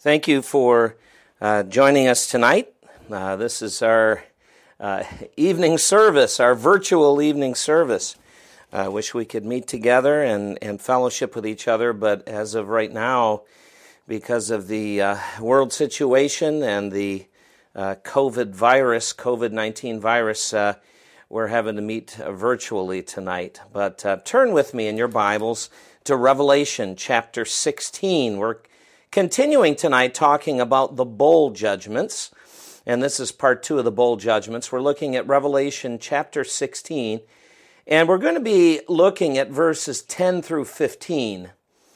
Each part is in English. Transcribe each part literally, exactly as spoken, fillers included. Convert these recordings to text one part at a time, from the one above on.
Thank you for uh, joining us tonight. Uh, this is our uh, evening service, our virtual evening service. I wish we could meet together and, and fellowship with each other, but as of right now, because of the uh, world situation and the uh, COVID virus, COVID nineteen virus, uh, we're having to meet uh, virtually tonight. But uh, turn with me in your Bibles to Revelation chapter sixteen. We're continuing tonight talking about the bowl judgments, and this is part two of the bowl judgments. We're looking at Revelation chapter sixteen, and we're going to be looking at verses ten through fifteen.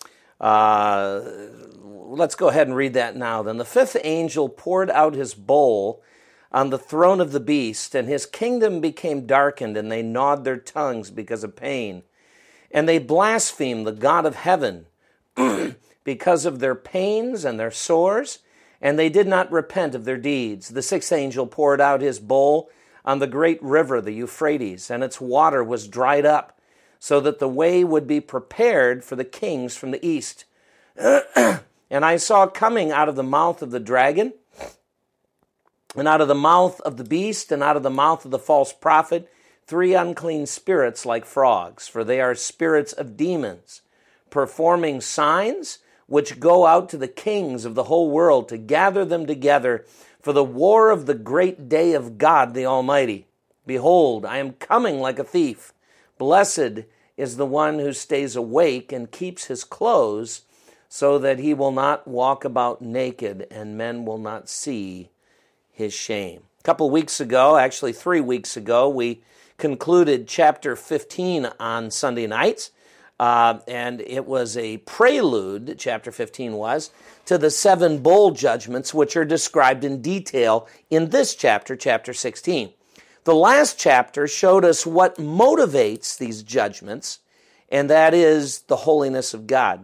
Uh, let's go ahead and read that now. Then the fifth angel poured out his bowl on the throne of the beast, and his kingdom became darkened, and they gnawed their tongues because of pain. And they blasphemed the God of heaven because of their pains and their sores, and they did not repent of their deeds. The sixth angel poured out his bowl on the great river, the Euphrates, and its water was dried up, so that the way would be prepared for the kings from the east. And I saw coming out of the mouth of the dragon, and out of the mouth of the beast, and out of the mouth of the false prophet, three unclean spirits like frogs, for they are spirits of demons, performing signs which go out to the kings of the whole world to gather them together for the war of the great day of God the Almighty. Behold, I am coming like a thief. Blessed is the one who stays awake and keeps his clothes, so that he will not walk about naked, and men will not see his shame. A couple weeks ago, actually three weeks ago, we concluded chapter fifteen on Sunday nights. Uh, and it was a prelude, chapter fifteen was, to the seven bowl judgments, which are described in detail in this chapter, chapter sixteen. The last chapter showed us what motivates these judgments, and that is the holiness of God.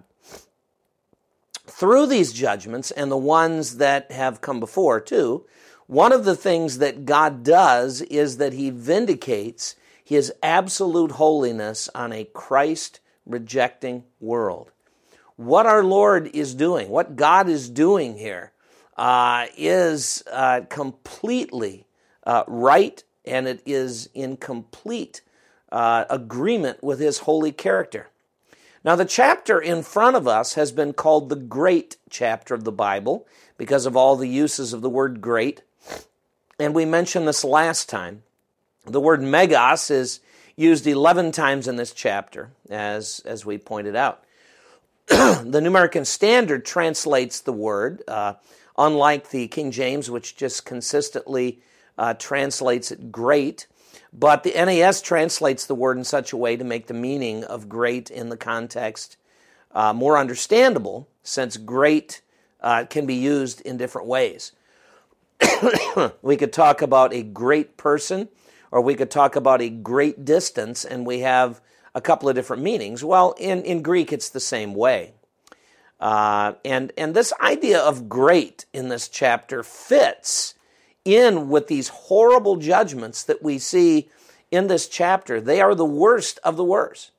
Through these judgments, and the ones that have come before too, one of the things that God does is that he vindicates his absolute holiness on a Christ rejecting world. What our Lord is doing, what God is doing here, uh, is uh, completely uh, right, and it is in complete uh, agreement with his holy character. Now, the chapter in front of us has been called the great chapter of the Bible because of all the uses of the word great. And we mentioned this last time. The word megas is used eleven times in this chapter, as, as we pointed out. The New American Standard translates the word, uh, unlike the King James, which just consistently uh, translates it great. But the N A S translates the word in such a way to make the meaning of great in the context uh, more understandable, since great uh, can be used in different ways. We could talk about a great person, or we could talk about a great distance, and we have a couple of different meanings. Well, in, in Greek, it's the same way. Uh, and, and this idea of great in this chapter fits in with these horrible judgments that we see in this chapter. They are the worst of the worst.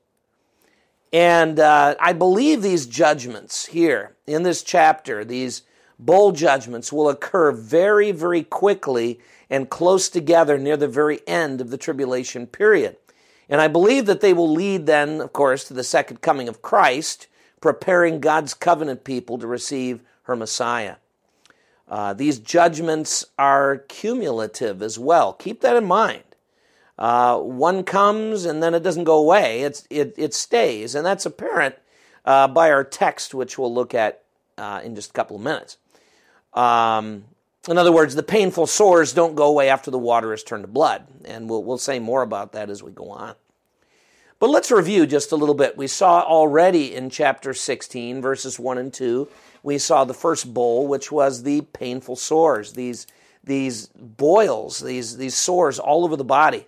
And uh, I believe these judgments here in this chapter, these bowl judgments, will occur very, very quickly and close together near the very end of the tribulation period. And I believe that they will lead then, of course, to the second coming of Christ, preparing God's covenant people to receive her Messiah. Uh, these judgments are cumulative as well. Keep that in mind. Uh, one comes and then it doesn't go away. It's, it, it stays. And that's apparent uh, by our text, which we'll look at uh, in just a couple of minutes. Um, in other words, the painful sores don't go away after the water is turned to blood. And we'll, we'll say more about that as we go on. But let's review just a little bit. We saw already in chapter sixteen, verses one and two, we saw the first bowl, which was the painful sores, these, these boils, these, these sores all over the body.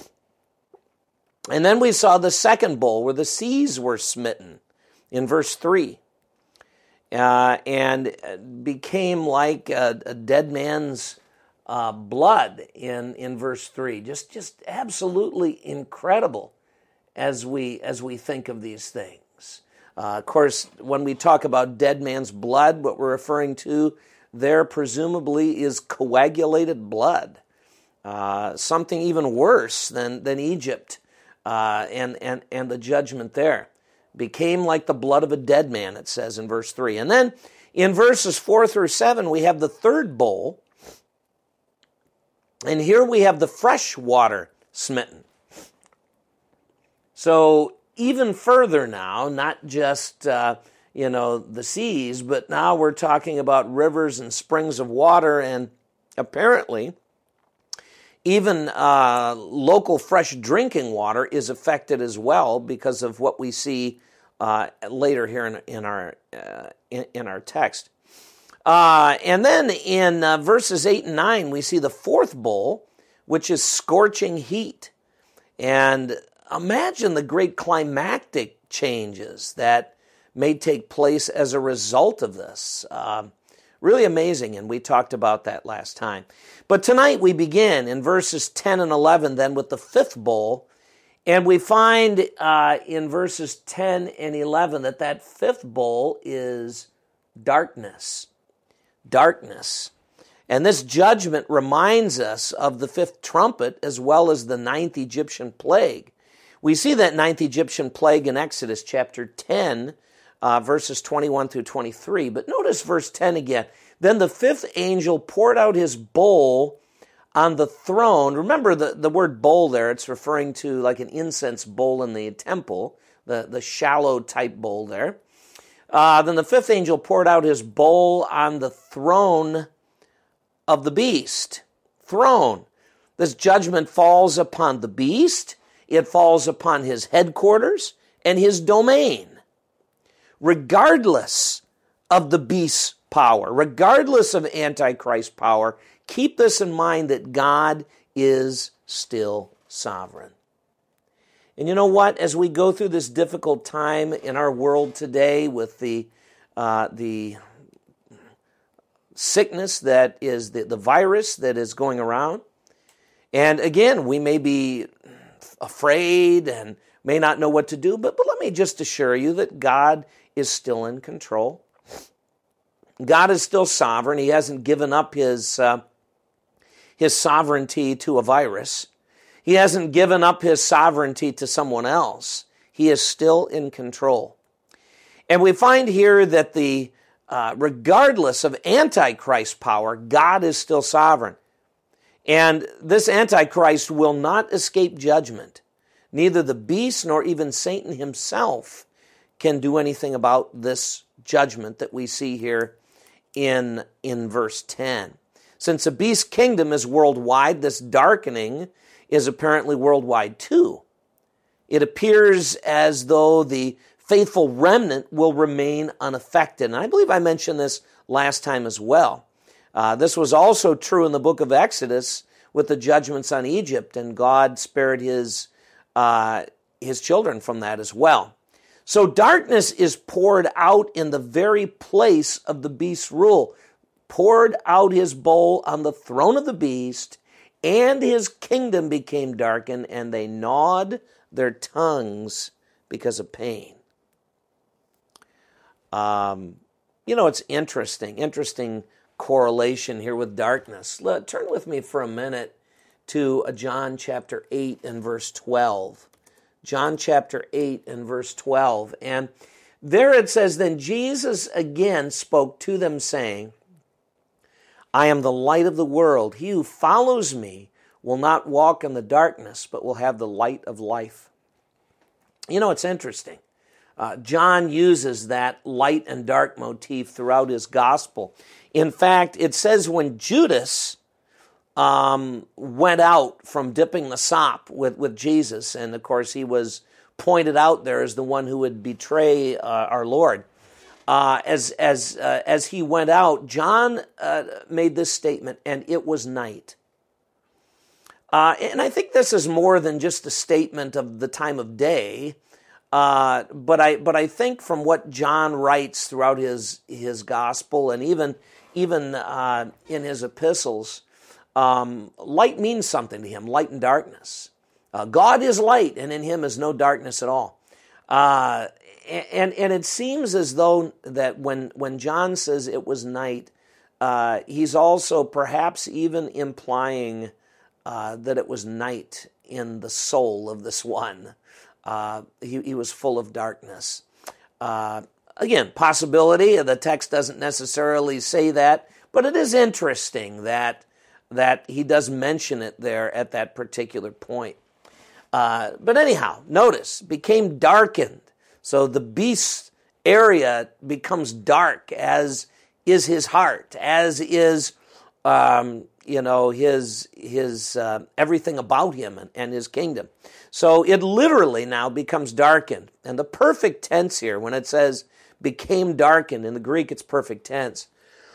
And then we saw the second bowl where the seas were smitten in verse three. Uh, and became like a, a dead man's uh, blood in, in verse three. Just, just absolutely incredible as we, as we think of these things. Uh, of course, when we talk about dead man's blood, what we're referring to there presumably is coagulated blood, uh, something even worse than, than Egypt uh, and, and, and the judgment there. Became like the blood of a dead man, it says in verse three. And then in verses four through seven, we have the third bowl. And here we have the fresh water smitten. So even further now, not just, uh, you know, the seas, but now we're talking about rivers and springs of water, and apparently even uh, local fresh drinking water is affected as well because of what we see uh, later here in, in our uh, in, in our text. Uh, and then in uh, verses eight and nine, we see the fourth bowl, which is scorching heat. And imagine the great climactic changes that may take place as a result of this. Uh, really amazing, and we talked about that last time. But tonight we begin in verses ten and eleven then with the fifth bowl, and we find uh, in verses ten and eleven that that fifth bowl is darkness. Darkness. And this judgment reminds us of the fifth trumpet as well as the ninth Egyptian plague. We see that ninth Egyptian plague in Exodus chapter ten, uh, verses twenty-one through twenty-three. But notice verse ten again. Then the fifth angel poured out his bowl on the throne. Remember the, the word bowl there, it's referring to like an incense bowl in the temple, the, the shallow type bowl there. Uh, then the fifth angel poured out his bowl on the throne of the beast. Throne. This judgment falls upon the beast. It falls upon his headquarters and his domain. Regardless of the beast's power, regardless of Antichrist power, keep this in mind that God is still sovereign. And you know what? As we go through this difficult time in our world today with the uh, the sickness that is the, the virus that is going around, and again, we may be afraid and may not know what to do, but, but let me just assure you that God is still in control. God is still sovereign. He hasn't given up his uh, his sovereignty to a virus. He hasn't given up his sovereignty to someone else. He is still in control. And we find here that the uh, regardless of Antichrist power, God is still sovereign. And this Antichrist will not escape judgment. Neither the beast nor even Satan himself can do anything about this judgment that we see here in, in verse ten. Since the beast's kingdom is worldwide, this darkening is apparently worldwide too. It appears as though the faithful remnant will remain unaffected. And I believe I mentioned this last time as well. Uh, this was also true in the book of Exodus with the judgments on Egypt, and God spared his, uh, his children from that as well. So darkness is poured out in the very place of the beast's rule. Poured out his bowl on the throne of the beast, and his kingdom became darkened, and they gnawed their tongues because of pain. Um, you know, it's interesting, interesting correlation here with darkness. Let, turn with me for a minute to John chapter eight and verse twelve. John chapter eight and verse twelve. And there it says, Then Jesus again spoke to them, saying, I am the light of the world. He who follows me will not walk in the darkness, but will have the light of life. You know, it's interesting. Uh, John uses that light and dark motif throughout his gospel. In fact, it says when Judas um, went out from dipping the sop with, with Jesus, and of course he was pointed out there as the one who would betray uh, our Lord. Uh, as as uh, as he went out, John uh, made this statement, and it was night. Uh, and I think this is more than just a statement of the time of day, uh, but I but I think from what John writes throughout his his gospel and even even uh, in his epistles, um, light means something to him. Light and darkness. Uh, God is light, and in Him is no darkness at all. Uh, and and it seems as though that when when John says it was night, uh, he's also perhaps even implying uh, that it was night in the soul of this one. Uh, he, he was full of darkness. Uh, again, possibility. The text doesn't necessarily say that, but it is interesting that that he does mention it there at that particular point. Uh, but anyhow, notice, became darkened. So the beast's area becomes dark, as is his heart, as is, um, you know, his his uh, everything about him and, and his kingdom. So it literally now becomes darkened. And the perfect tense here, when it says became darkened, in the Greek it's perfect tense.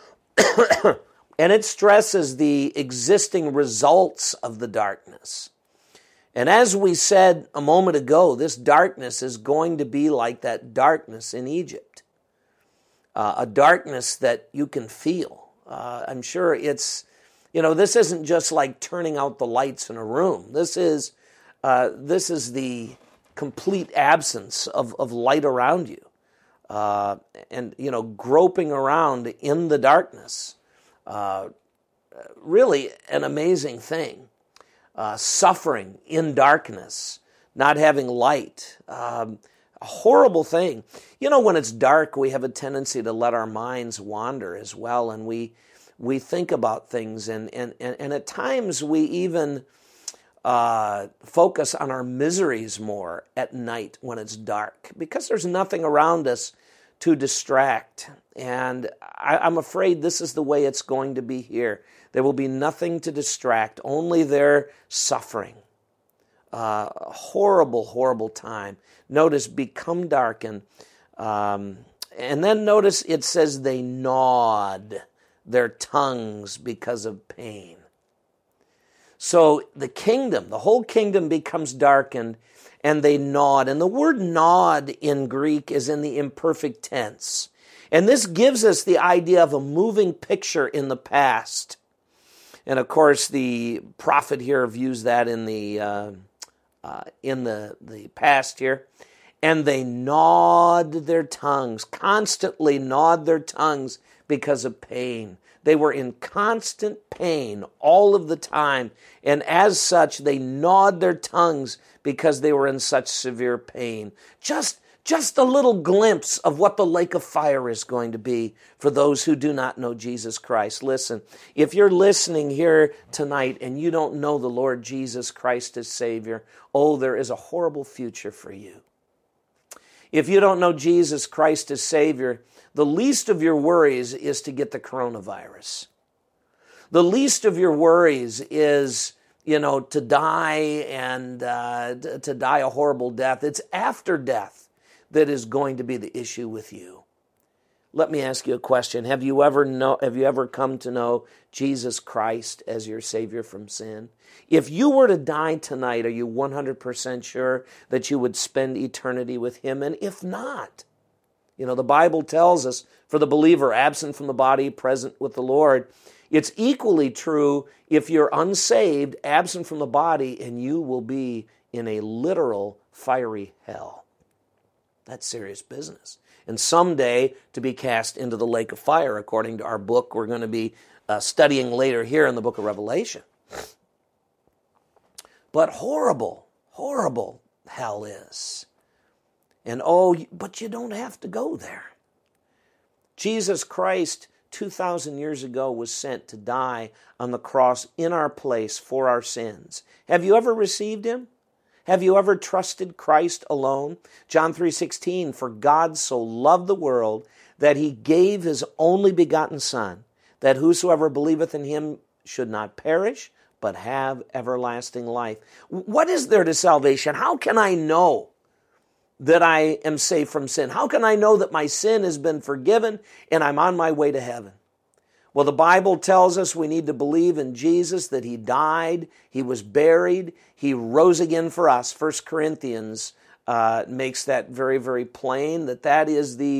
And it stresses the existing results of the darkness. And as we said a moment ago, this darkness is going to be like that darkness in Egypt. Uh, a darkness that you can feel. Uh, I'm sure it's, you know, this isn't just like turning out the lights in a room. This is, uh, this is the complete absence of, of light around you. Uh, and, you know, groping around in the darkness. Uh, really an amazing thing. Uh, suffering in darkness, not having light, um, a horrible thing. You know, when it's dark, we have a tendency to let our minds wander as well, and we we think about things, and and and, and at times we even uh, focus on our miseries more at night when it's dark, because there's nothing around us to distract. And I, I'm afraid this is the way it's going to be here. There will be nothing to distract, only their suffering. Uh, horrible, horrible time. Notice, become darkened. Um, and then notice it says they gnawed their tongues because of pain. So the kingdom, the whole kingdom becomes darkened, and they gnawed. And the word gnawed in Greek is in the imperfect tense. And this gives us the idea of a moving picture in the past. And of course, the prophet here views that in the uh, uh, in the, the past here. And they gnawed their tongues, constantly gnawed their tongues because of pain. They were in constant pain all of the time. And as such, they gnawed their tongues because they were in such severe pain. Just Just a little glimpse of what the lake of fire is going to be for those who do not know Jesus Christ. Listen, if you're listening here tonight and you don't know the Lord Jesus Christ as Savior, oh, there is a horrible future for you. If you don't know Jesus Christ as Savior, the least of your worries is to get the coronavirus. The least of your worries is, you know, to die and uh, to die a horrible death. It's after death that is going to be the issue with you. Let me ask you a question. Have you ever know, have you ever come to know Jesus Christ as your Savior from sin? If you were to die tonight, are you one hundred percent sure that you would spend eternity with Him? And if not, you know, the Bible tells us, for the believer, absent from the body, present with the Lord. It's equally true if you're unsaved, absent from the body, and you will be in a literal fiery hell. That's serious business. And someday to be cast into the lake of fire, according to our book we're going to be uh, studying later here in the book of Revelation. But horrible, horrible hell is. And oh, but you don't have to go there. Jesus Christ, two thousand years ago, was sent to die on the cross in our place for our sins. Have you ever received Him? Have you ever trusted Christ alone? John three sixteen, for God so loved the world that He gave His only begotten Son, that whosoever believeth in Him should not perish, but have everlasting life. What is there to salvation? How can I know that I am saved from sin? How can I know that my sin has been forgiven and I'm on my way to heaven? Well, the Bible tells us we need to believe in Jesus, that He died, He was buried, He rose again for us. First Corinthians uh, makes that very, very plain, that that is the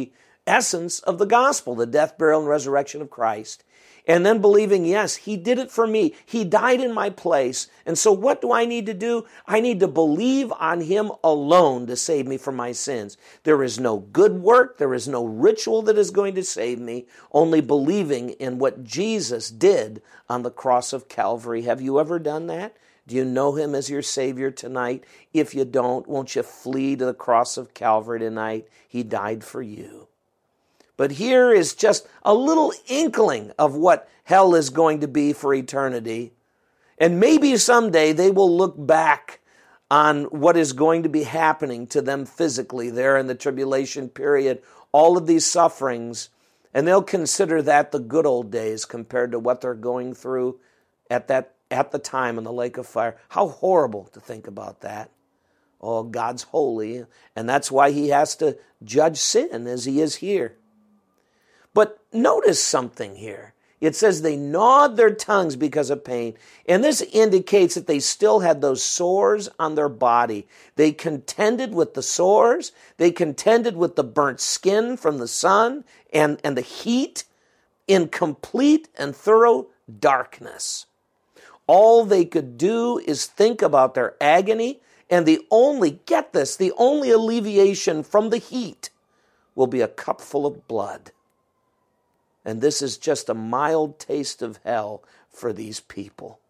essence of the gospel, the death, burial, and resurrection of Christ. And then believing, yes, he did it for me. He died in my place. And so what do I need to do? I need to believe on him alone to save me from my sins. There is no good work. There is no ritual that is going to save me. Only believing in what Jesus did on the cross of Calvary. Have you ever done that? Do you know him as your Savior tonight? If you don't, won't you flee to the cross of Calvary tonight? He died for you. But here is just a little inkling of what hell is going to be for eternity. And maybe someday they will look back on what is going to be happening to them physically there in the tribulation period, all of these sufferings, and they'll consider that the good old days compared to what they're going through at that at the time in the lake of fire. How horrible to think about that. Oh, God's holy, and that's why he has to judge sin as he is here. But notice something here. It says they gnawed their tongues because of pain. And this indicates that they still had those sores on their body. They contended with the sores. They contended with the burnt skin from the sun and, and the heat in complete and thorough darkness. All they could do is think about their agony. And the only, get this, the only alleviation from the heat will be a cup full of blood. And this is just a mild taste of hell for these people.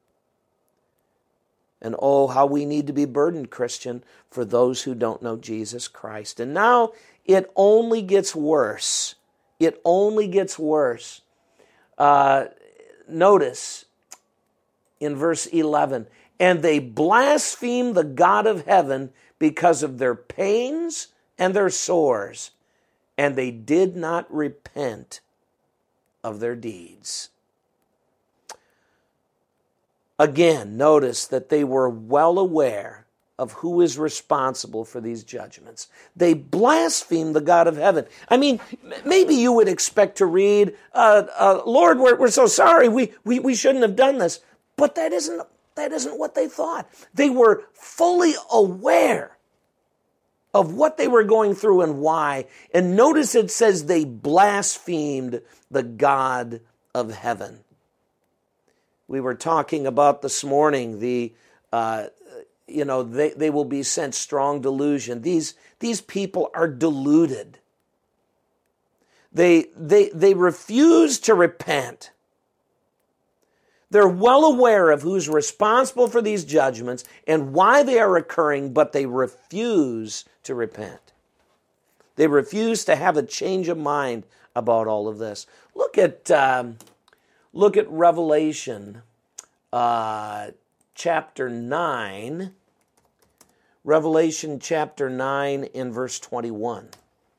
And oh, how we need to be burdened, Christian, for those who don't know Jesus Christ. And now it only gets worse. It only gets worse. Uh, notice in verse eleven, and they blaspheme the God of heaven because of their pains and their sores, and they did not repent of their deeds. Again, notice that they were well aware of who is responsible for these judgments. They blaspheme the God of heaven. I mean, maybe you would expect to read, uh, uh, Lord, we're, we're so sorry, we, we, we shouldn't have done this. But that isn't, that isn't what they thought. They were fully aware of what they were going through and why. And notice it says they blasphemed the God of heaven. We were talking about this morning, the, uh, you know, they, they will be sent strong delusion. These, these people are deluded. They, they, they refuse to repent. They're well aware of who's responsible for these judgments and why they are occurring, but they refuse to repent. They refuse to have a change of mind about all of this. Look at um, look at Revelation uh, chapter nine. Revelation chapter nine in verse twenty-one.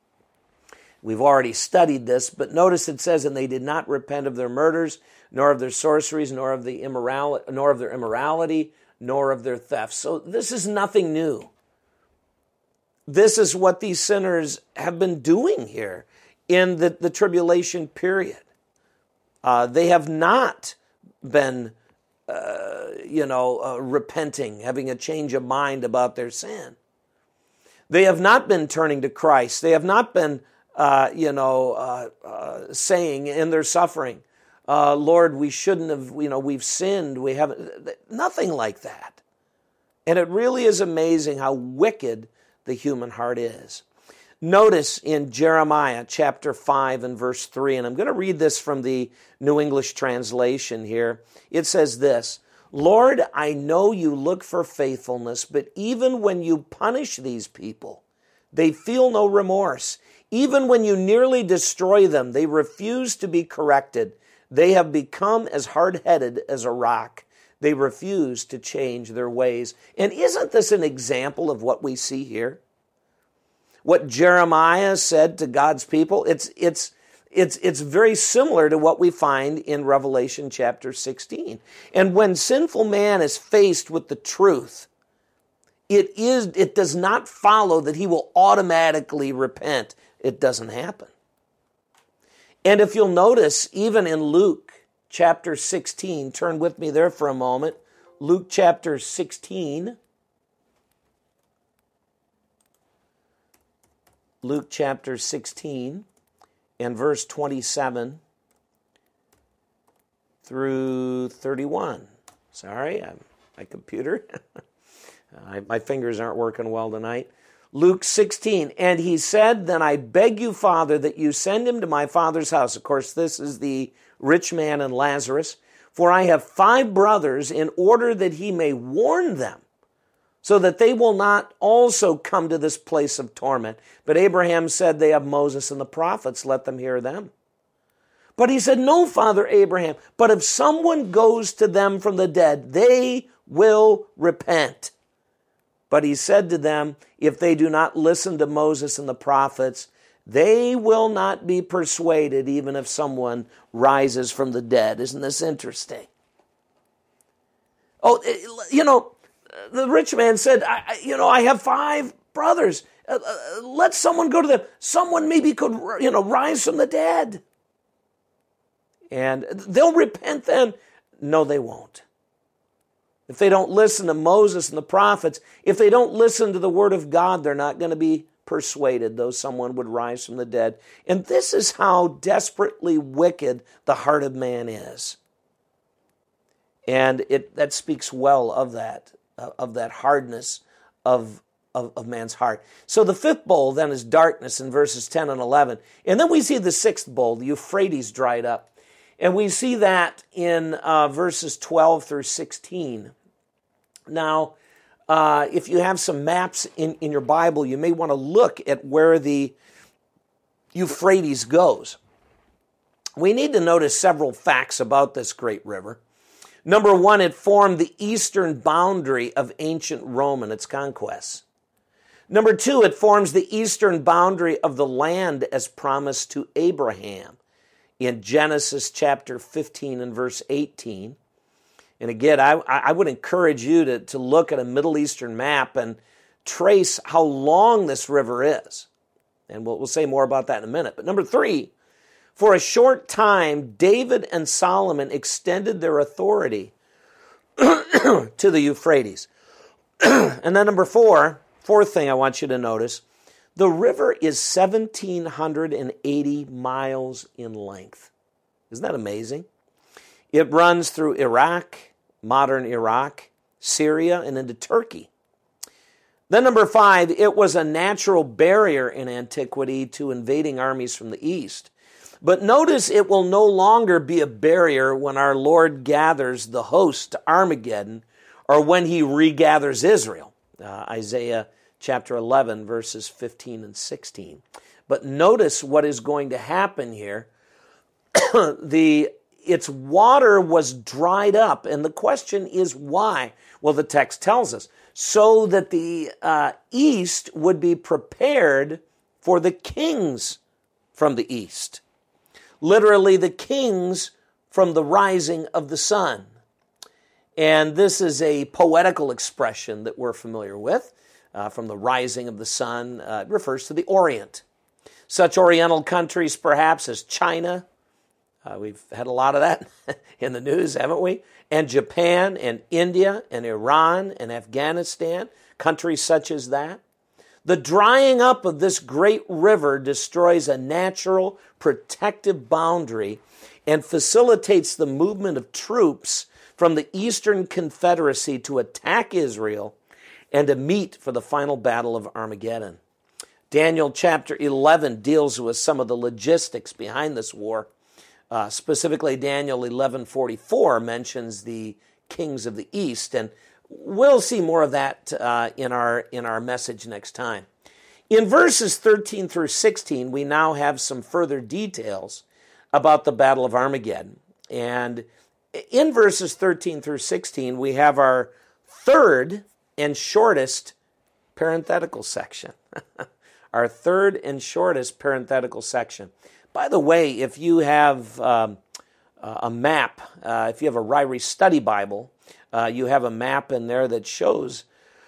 We've already studied this, but notice it says, and they did not repent of their murders, nor of their sorceries, nor of the immorality, nor of their immorality, nor of their theft. So this is nothing new. This is what these sinners have been doing here in the, the tribulation period. Uh, they have not been, uh, you know, uh, repenting, having a change of mind about their sin. They have not been turning to Christ. They have not been, uh, you know, uh, uh, saying in their suffering, Uh, Lord, we shouldn't have, you know, we've sinned. We haven't, nothing like that. And it really is amazing how wicked the human heart is. Notice in Jeremiah chapter five and verse three, and I'm going to read this from the New English Translation here. It says this, Lord, I know you look for faithfulness, but even when you punish these people, they feel no remorse. Even when you nearly destroy them, they refuse to be corrected. They have become as hard-headed as a rock. They refuse to change their ways. And isn't this an example of what we see here? What Jeremiah said to God's people, it's, it's, it's, it's very similar to what we find in Revelation chapter sixteen. And when sinful man is faced with the truth, it is, it does not follow that he will automatically repent. It doesn't happen. And if you'll notice, even in Luke chapter sixteen, turn with me there for a moment. Luke chapter sixteen. Luke chapter sixteen. and verse twenty-seven through thirty-one. Sorry, I'm, my computer, I, my fingers aren't working well tonight. Luke sixteen, and he said, then I beg you, Father, that you send him to my father's house. Of course, this is the rich man and Lazarus. For I have five brothers, in order that he may warn them, so that they will not also come to this place of torment. But Abraham said, they have Moses and the prophets, let them hear them. But he said, no, Father Abraham, but if someone goes to them from the dead, they will repent. But he said to them, if they do not listen to Moses and the prophets, they will not be persuaded, even if someone rises from the dead. Isn't this interesting? Oh, you know, the rich man said, I, you know, I have five brothers. Uh, uh, let someone go to them. Someone maybe could, you know, rise from the dead. And they'll repent then. No, they won't. If they don't listen to Moses and the prophets, if they don't listen to the word of God, they're not going to be persuaded, though someone would rise from the dead. And this is how desperately wicked the heart of man is. And it that speaks well of that, uh, of that hardness of, of, of man's heart. So the fifth bowl then is darkness in verses ten and eleven. And then we see the sixth bowl, the Euphrates dried up. And we see that in uh, verses twelve through sixteen. Now, uh, if you have some maps in, in your Bible, you may want to look at where the Euphrates goes. We need to notice several facts about this great river. Number one, it formed the eastern boundary of ancient Rome and its conquests. Number two, it forms the eastern boundary of the land as promised to Abraham in Genesis chapter fifteen and verse eighteen. And again, I, I would encourage you to, to look at a Middle Eastern map and trace how long this river is. And we'll, we'll say more about that in a minute. But number three, for a short time, David and Solomon extended their authority to the Euphrates. And then number four, fourth thing I want you to notice, the river is one thousand seven hundred eighty miles in length. Isn't that amazing? It runs through Iraq, modern Iraq, Syria, and into Turkey. Then number five, it was a natural barrier in antiquity to invading armies from the east. But notice it will no longer be a barrier when our Lord gathers the host to Armageddon or when he regathers Israel. Uh, Isaiah chapter eleven, verses fifteen and sixteen. But notice what is going to happen here. the Its water was dried up, and the question is why? Well, the text tells us, so that the uh, east would be prepared for the kings from the east. Literally, the kings from the rising of the sun. And this is a poetical expression that we're familiar with. Uh, from the rising of the sun, uh, it refers to the Orient. Such Oriental countries, perhaps, as China, uh, we've had a lot of that in the news, haven't we? And Japan, and India, and Iran, and Afghanistan, countries such as that. The drying up of this great river destroys a natural protective boundary and facilitates the movement of troops from the Eastern Confederacy to attack Israel and to meet for the final battle of Armageddon. Daniel chapter eleven deals with some of the logistics behind this war. Uh, specifically, Daniel eleven forty-four mentions the kings of the east, and we'll see more of that uh, in our in our message next time. In verses thirteen through sixteen, we now have some further details about the Battle of Armageddon. And in verses thirteen through sixteen, we have our third and shortest parenthetical section. Our third and shortest parenthetical section. By the way, if you have um, a map, uh, if you have a Ryrie Study Bible, uh, you have a map in there that shows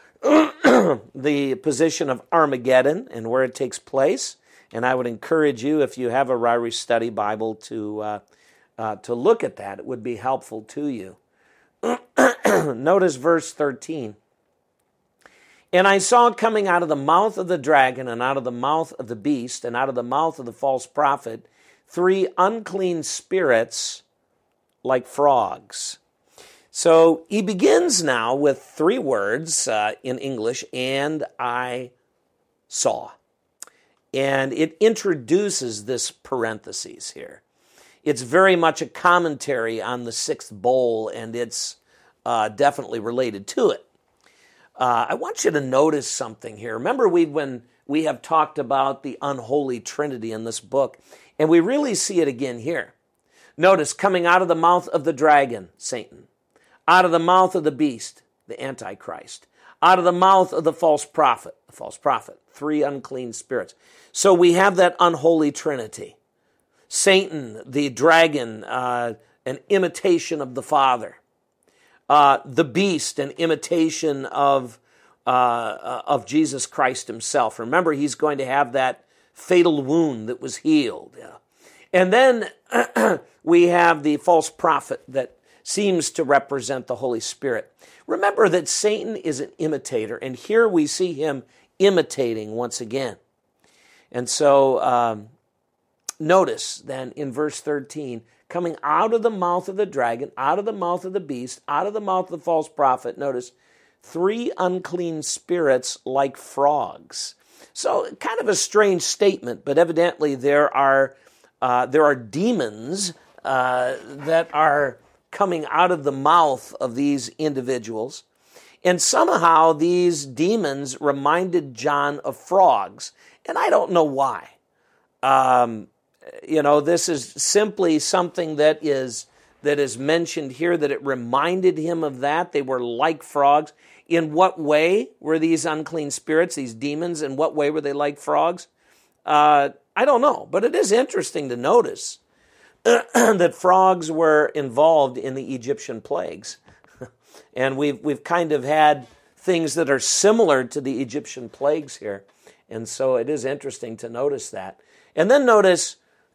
the position of Armageddon and where it takes place. And I would encourage you, if you have a Ryrie Study Bible, to uh, uh, to look at that. It would be helpful to you. Notice verse thirteen. And I saw coming out of the mouth of the dragon, and out of the mouth of the beast, and out of the mouth of the false prophet, three unclean spirits like frogs. So he begins now with three words uh, in English, and I saw. And it introduces this parentheses here. It's very much a commentary on the sixth bowl, and it's uh, definitely related to it. Uh, I want you to notice something here. Remember we when we have talked about the unholy Trinity in this book, and we really see it again here. Notice, coming out of the mouth of the dragon, Satan, out of the mouth of the beast, the Antichrist, out of the mouth of the false prophet, the false prophet, three unclean spirits. So we have that unholy Trinity. Satan, the dragon, uh, an imitation of the Father. Uh, the beast, an imitation of, uh, of Jesus Christ himself. Remember, he's going to have that fatal wound that was healed. Yeah. And then we have the false prophet that seems to represent the Holy Spirit. Remember that Satan is an imitator, and here we see him imitating once again. And so um, notice then in verse thirteen, coming out of the mouth of the dragon, out of the mouth of the beast, out of the mouth of the false prophet, notice, three unclean spirits like frogs. So kind of a strange statement, but evidently there are uh, there are demons uh, that are coming out of the mouth of these individuals. And somehow these demons reminded John of frogs. And I don't know why. Um, you know, this is simply something that is that is mentioned here, that it reminded him of that. They were like frogs. In what way were these unclean spirits, these demons, in what way were they like frogs? Uh, I don't know, but it is interesting to notice that frogs were involved in the Egyptian plagues. And we've we've kind of had things that are similar to the Egyptian plagues here. And so it is interesting to notice that. And then notice,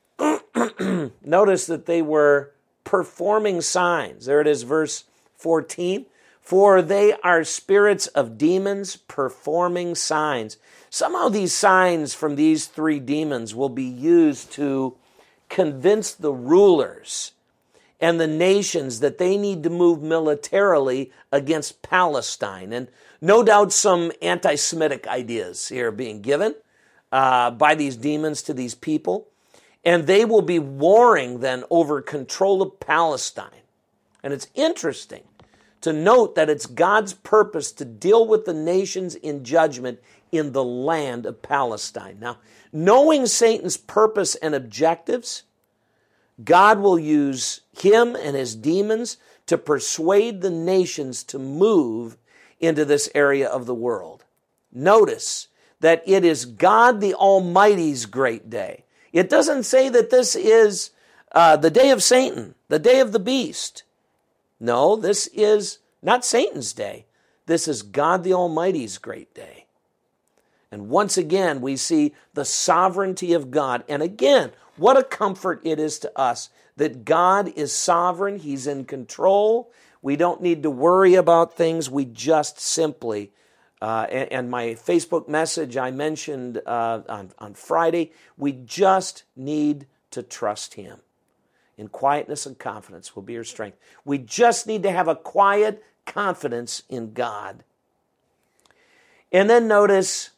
notice that they were performing signs. There it is, verse fourteen. For they are spirits of demons performing signs. Somehow these signs from these three demons will be used to convince the rulers and the nations that they need to move militarily against Palestine. And no doubt some anti-Semitic ideas here being given uh, by these demons to these people. And they will be warring then over control of Palestine. And it's interesting to note that it's God's purpose to deal with the nations in judgment in the land of Palestine. Now, knowing Satan's purpose and objectives, God will use him and his demons to persuade the nations to move into this area of the world. Notice that it is God the Almighty's great day. It doesn't say that this is uh, the day of Satan, the day of the beast. No, this is not Satan's day. This is God the Almighty's great day. And once again, we see the sovereignty of God. And again, what a comfort it is to us that God is sovereign. He's in control. We don't need to worry about things. We just simply, uh, and, and my Facebook message I mentioned uh, on, on Friday, we just need to trust him. In quietness and confidence will be your strength. We just need to have a quiet confidence in God. And then notice,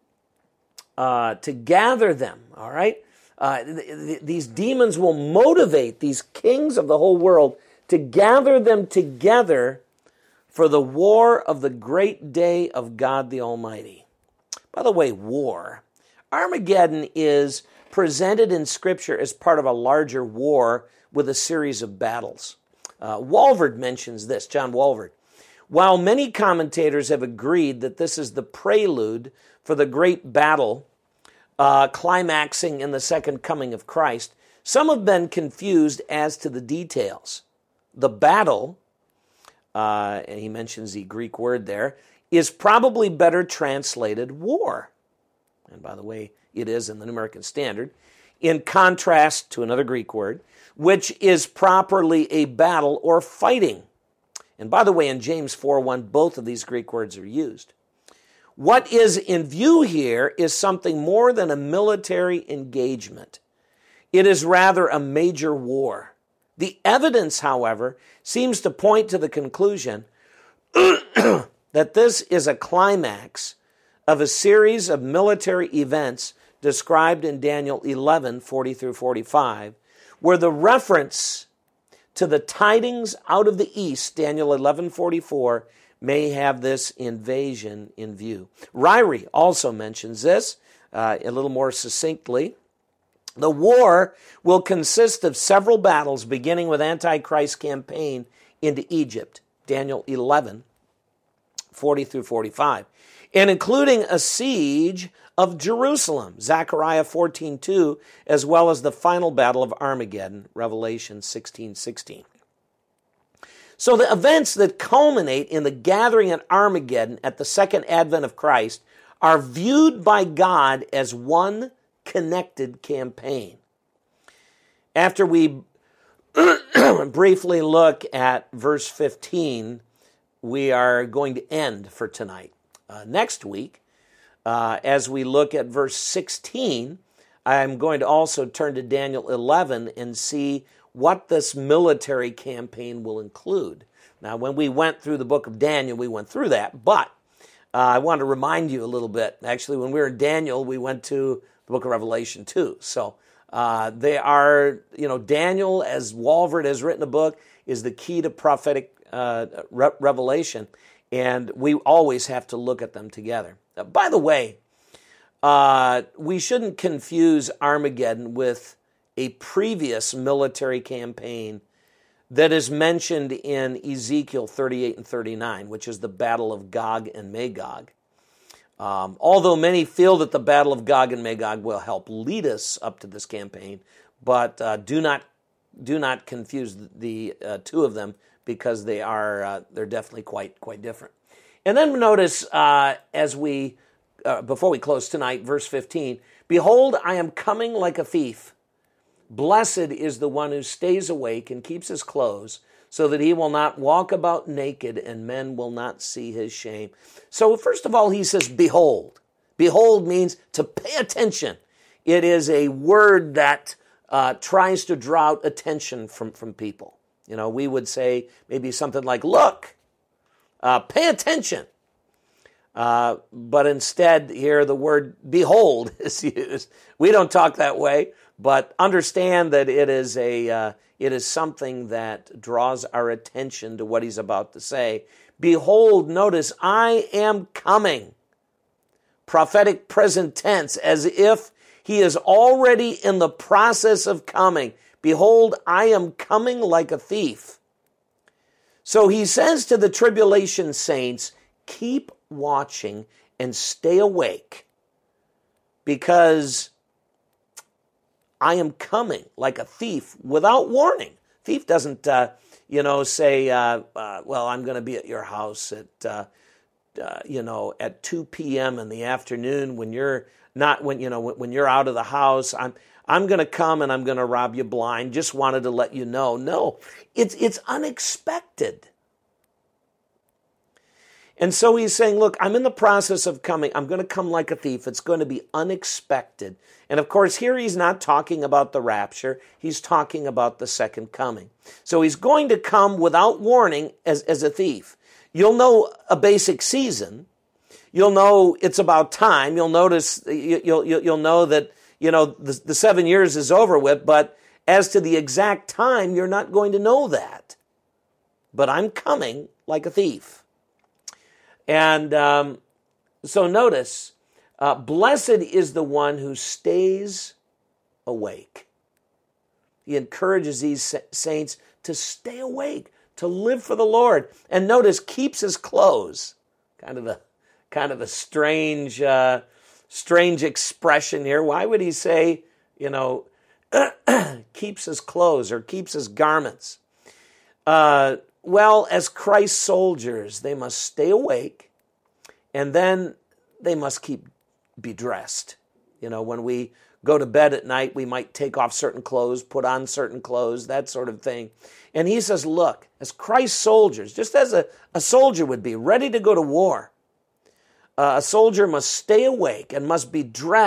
uh, to gather them, all right? Uh, th- th- these demons will motivate these kings of the whole world to gather them together for the war of the great day of God the Almighty. By the way, war. Armageddon is presented in Scripture as part of a larger war with a series of battles. Uh, Walvoord mentions this, John Walvoord. While many commentators have agreed that this is the prelude for the great battle uh, climaxing in the second coming of Christ, some have been confused as to the details. The battle, uh, and he mentions the Greek word there, is probably better translated war. And by the way, it is in the New American Standard, in contrast to another Greek word, which is properly a battle or fighting. And by the way, in James four one, both of these Greek words are used. What is in view here is something more than a military engagement. It is rather a major war. The evidence, however, seems to point to the conclusion that this is a climax of a series of military events described in Daniel eleven, forty through forty-five, where the reference to the tidings out of the east, Daniel eleven, forty-four, may have this invasion in view. Ryrie also mentions this uh, a little more succinctly. The war will consist of several battles, beginning with Antichrist's campaign into Egypt, Daniel eleven, forty through forty-five, and including a siege of Jerusalem, Zechariah fourteen two, as well as the final battle of Armageddon, Revelation sixteen sixteen. So the events that culminate in the gathering at Armageddon at the second advent of Christ are viewed by God as one connected campaign. After we briefly look at verse fifteen, we are going to end for tonight. Uh, next week, uh, as we look at verse sixteen, I'm going to also turn to Daniel eleven and see what this military campaign will include. Now, when we went through the book of Daniel, we went through that, but uh, I want to remind you a little bit. Actually, when we were in Daniel, we went to the book of Revelation too. So uh, they are, you know, Daniel, as Walvoord has written a book, is the key to prophetic uh, re- revelation, and we always have to look at them together. Uh, by the way, uh, we shouldn't confuse Armageddon with a previous military campaign that is mentioned in Ezekiel thirty-eight and thirty-nine, which is the Battle of Gog and Magog. Um, although many feel that the Battle of Gog and Magog will help lead us up to this campaign, but uh, do not do not confuse the uh, two of them, because they are uh, they're definitely quite quite different. And then notice uh, as we uh, before we close tonight, verse fifteen: "Behold, I am coming like a thief. Blessed is the one who stays awake and keeps his clothes, so that he will not walk about naked, and men will not see his shame." So first of all, he says, behold. Behold means to pay attention. It is a word that uh, tries to draw out attention from, from people. You know, we would say maybe something like, look, uh, pay attention. Uh, but instead, here the word behold is used. We don't talk that way, but understand that it is a uh, it is something that draws our attention to what he's about to say. Behold, notice, I am coming. Prophetic present tense, as if he is already in the process of coming. Behold, I am coming like a thief. So he says to the tribulation saints, keep watching and stay awake, because I am coming like a thief without warning. Thief doesn't, uh, you know, say, uh, uh, well, I'm going to be at your house at, uh, uh, you know, at two p.m. in the afternoon when you're not, when, you know, when, when you're out of the house. I'm, I'm going to come and I'm going to rob you blind. Just wanted to let you know. No, it's, it's unexpected. And so he's saying, look, I'm in the process of coming. I'm going to come like a thief. It's going to be unexpected. And of course, here he's not talking about the rapture. He's talking about the second coming. So he's going to come without warning as, as a thief. You'll know a basic season. You'll know it's about time. You'll notice, you'll, you'll, you'll know that, you know, the, the seven years is over with, but as to the exact time, you're not going to know that. But I'm coming like a thief. And um, so notice, uh, blessed is the one who stays awake. He encourages these saints to stay awake, to live for the Lord. And notice, keeps his clothes. Kind of a kind of a strange, uh, strange expression here. Why would he say, you know, keeps his clothes or keeps his garments? Uh, well, as Christ's soldiers, they must stay awake, and then they must keep be dressed. You know, when we go to bed at night, we might take off certain clothes, put on certain clothes, that sort of thing. And he says, look, as Christ's soldiers, just as a, a soldier would be ready to go to war, uh, a soldier must stay awake and must be dressed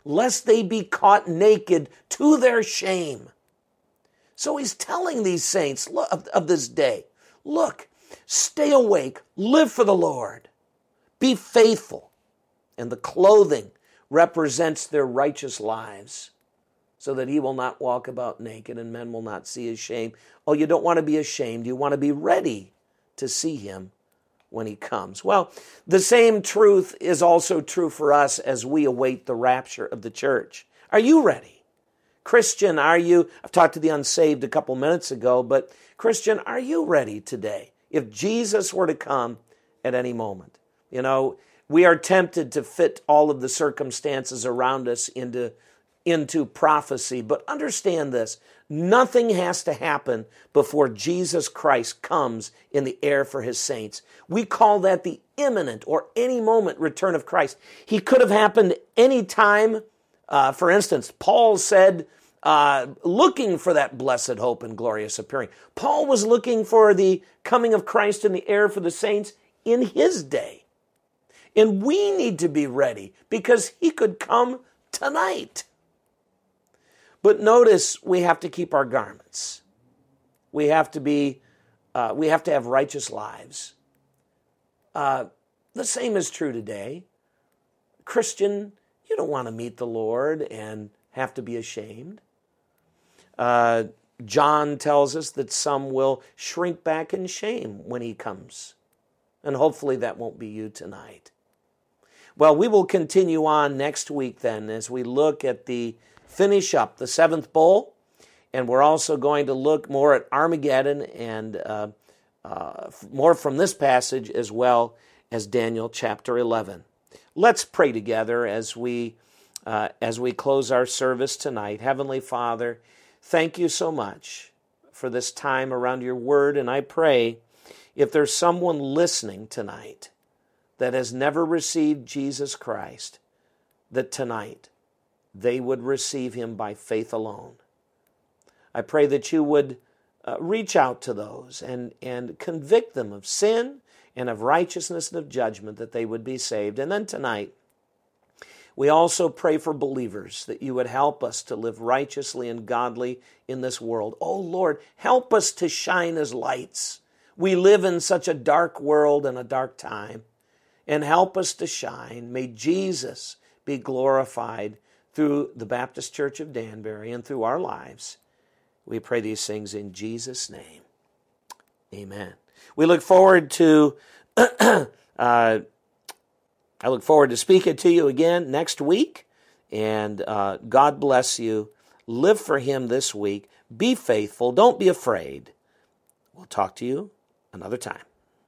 lest they be caught naked to their shame. So he's telling these saints of, of this day, look, stay awake, live for the Lord, be faithful. And the clothing represents their righteous lives, so that he will not walk about naked and men will not see his shame. Oh, you don't want to be ashamed. You want to be ready to see him when he comes. Well, the same truth is also true for us as we await the rapture of the church. Are you ready? Christian, are you? I've talked to the unsaved a couple minutes ago, but Christian, are you ready today? If Jesus were to come at any moment, you know, we are tempted to fit all of the circumstances around us into, into prophecy, but understand this, nothing has to happen before Jesus Christ comes in the air for his saints. We call that the imminent or any moment return of Christ. He could have happened any time. Uh, for instance, Paul said, uh, looking for that blessed hope and glorious appearing. Paul was looking for the coming of Christ in the air for the saints in his day. And we need to be ready because he could come tonight. But notice we have to keep our garments. We have to be, uh, we have to have righteous lives. Uh, the same is true today. Christian, you don't want to meet the Lord and have to be ashamed. Uh, John tells us that some will shrink back in shame when he comes. And hopefully that won't be you tonight. Well, we will continue on next week then as we look at the finish up the seventh bowl, and we're also going to look more at Armageddon and uh, uh, more from this passage as well as Daniel chapter eleven. Let's pray together as we uh, as we close our service tonight. Heavenly Father, thank you so much for this time around your word, and I pray if there's someone listening tonight that has never received Jesus Christ, that tonight they would receive him by faith alone. I pray that you would uh, reach out to those and, and convict them of sin and of righteousness and of judgment, that they would be saved. And then tonight, we also pray for believers that you would help us to live righteously and godly in this world. Oh Lord, help us to shine as lights. We live in such a dark world and a dark time. And help us to shine. May Jesus be glorified through the Baptist Church of Danbury and through our lives. We pray these things in Jesus' name. Amen. We look forward to, uh, I look forward to speaking to you again next week. And uh, God bless you. Live for him this week. Be faithful. Don't be afraid. We'll talk to you another time.